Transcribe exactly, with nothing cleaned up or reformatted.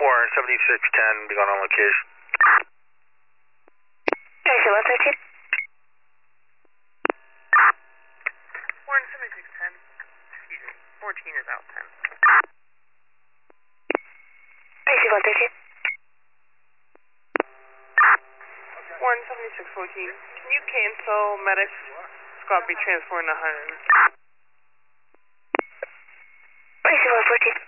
Warren seventy-six ten, be gone on location. Is it one thirteen? Warren seventy-six ten, excuse me, fourteen is out ten. Is it one thirteen? Warren seventy-six fourteen, can you cancel medics? Squad be transporting to Hunt? Is it one fourteen?